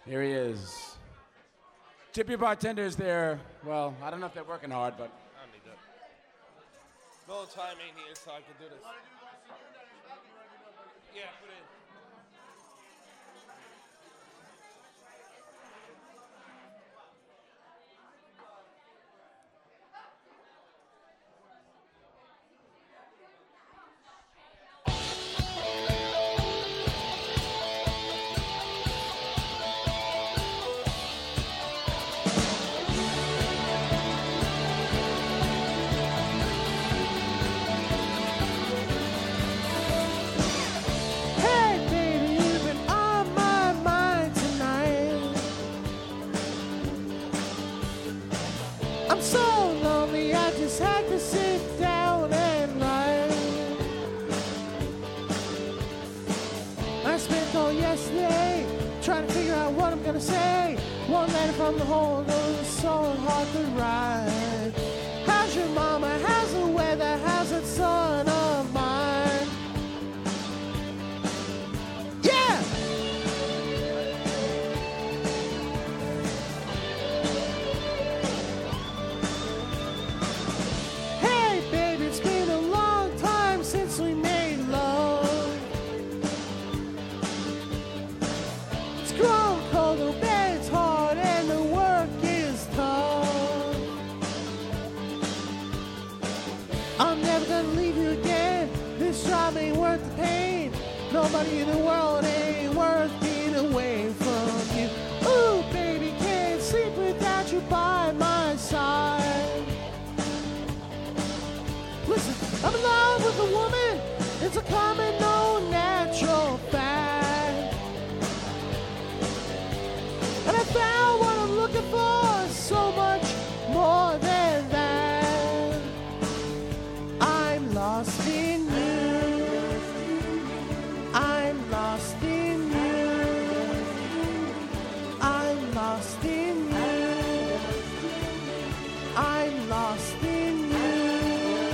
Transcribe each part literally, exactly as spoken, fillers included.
Here he is. Tip your bartenders there. Well, I don't know if they're working hard, but. I don't need that. No time ain't here, so I can do this. Yeah, put it in. Hey, baby, you've been on my mind tonight. I'm so lonely, I just had to sit down and write. I spent all yesterday trying to figure out what I'm gonna say. One letter from the whole world is so hard to write. How's your mama? How's the weather? How's that son of mine? Yeah! Hey, baby, it's been a long time since we made love. It's grown cold, the bed's hard, and the work is tough. I'm never gonna leave you again. This job ain't worth the pain. Nobody in the world ain't worth being away from you. Ooh, baby, can't sleep without you by my side. Listen, I'm in love with a woman. It's a common, no natural fact. And I found what I'm looking for, so much more than that. I'm lost in you. I'm lost in you. I'm lost in you. I'm lost in you.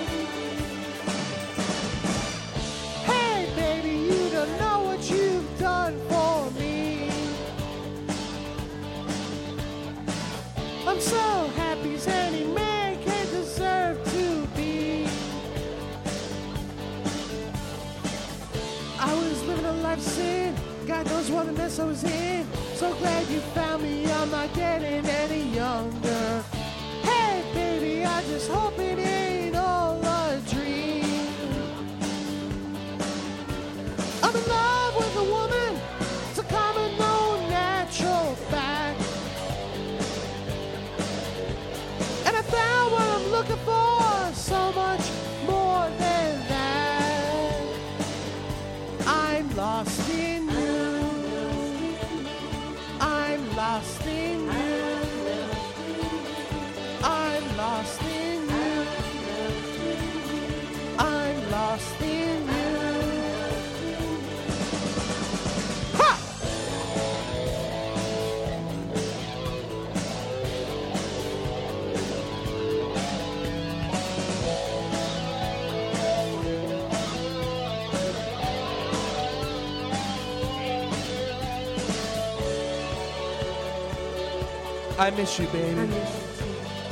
Hey, baby, you don't know what you've done for me. I'm so happy as any man can deserve to be. I was living a life of sin. God knows what a mess I was in. So glad you found me. I'm not getting any younger. Hey, baby, I just hope it ain't all a dream. I'm in love with a woman. It's a common, no natural fact. And I found what I'm looking for, so much more than that. I'm lost in you. I'm lost in you. I'm lost in you. I'm lost in you. Ha! I miss you, baby. I miss you too.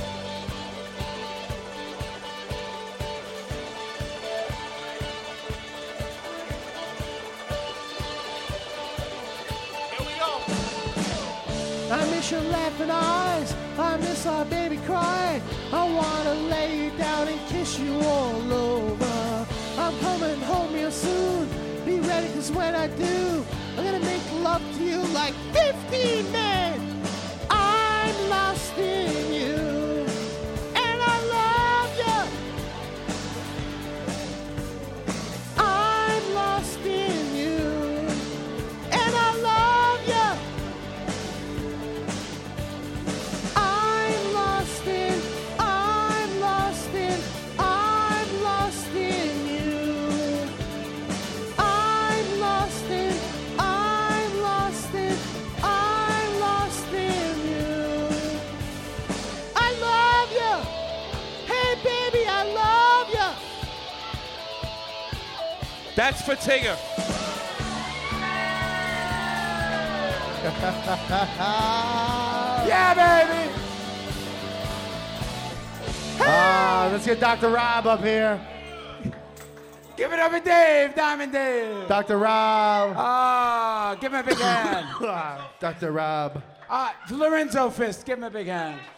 Here we go. I miss your laughing eyes. I miss our baby crying. I wanna lay you down and kiss you all over. I'm coming home real soon. Be ready, cause when I do, I'm gonna make love to you like fifteen men. I'm lost in you, and I love you. I'm lost in you, and I love you. I'm lost in, I'm lost in, I'm lost in you. I'm lost in, I'm lost in, I'm lost in you. I love you. Hey, baby, I love you. That's for Tigger. Yeah, baby. Ah, let's get Doctor Rob up here. Give it up for Dave, Diamond Dave. Doctor Rob. Ah, give him a big hand. Doctor Rob. Ah, Lorenzo Fist, give him a big hand.